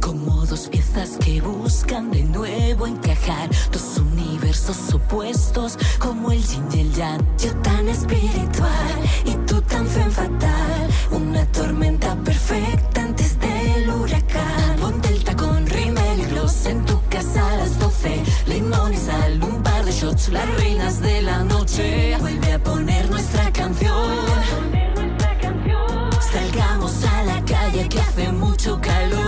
Como dos piezas que buscan de nuevo encajar, dos universos opuestos como el yin y el yang. Yo tan espiritual y tú tan femme fatal, una tormenta perfecta antes del huracán. Ponte el tacón, rímel y gloss en tu casa a las 12, limón y sal, un par de shots, las reinas de la noche. Vuelve a poner nuestra canción, salgamos a la calle que hace mucho calor.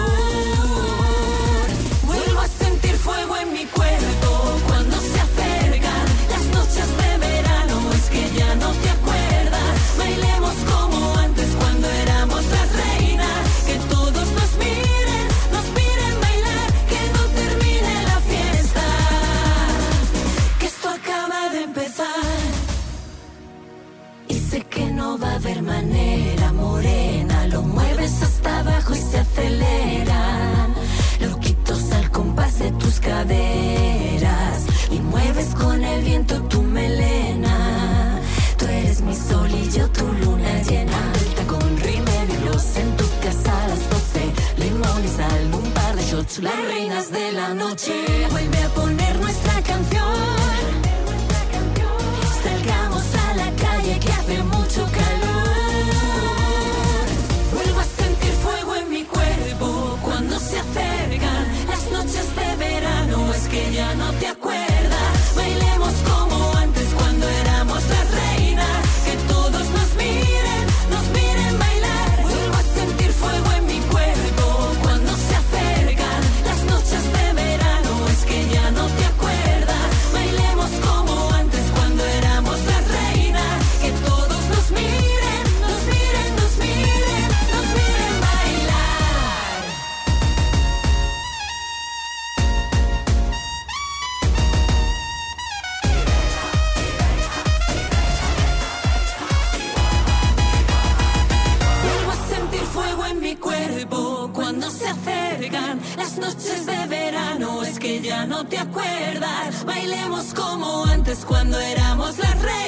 Vuelvo a sentir fuego en mi cuerpo cuando se acercan las noches de verano. Es que ya no te acuerdas, bailemos como antes cuando éramos las reinas. Que todos nos miren bailar, que no termine la fiesta, que esto acaba de empezar. Y sé que no va a haber manera, morena, lo mueves hasta abajo y se aceleran, loquitos al compás de tus caderas, y mueves con el viento tu melena. Tú eres mi sol y yo tu luna llena. Alta con rímel y gloss en tu casa a las 12, limón y sal, un par de shots, las reinas de la noche. Vuelve a poner nuestra canción, salgamos a la calle que hace mucho calor. Vuelvo a sentir fuego en mi cuerpo cuando se acercan las noches de verano. Es que ya no te acuerdas, bailemos como antes cuando éramos las reinas. Que todos nos miren bailar. Vuelvo a sentir fuego en mi cuerpo cuando se acercan las noches de verano. Es que ya no te acuerdas, bailemos como antes cuando éramos las reinas. Que todos nos miren bailar. Vuelvo a sentir fuego en mi cuerpo cuando se acercan las noches de verano. Es que ya no te acuerdas, bailemos como antes cuando éramos las reinas.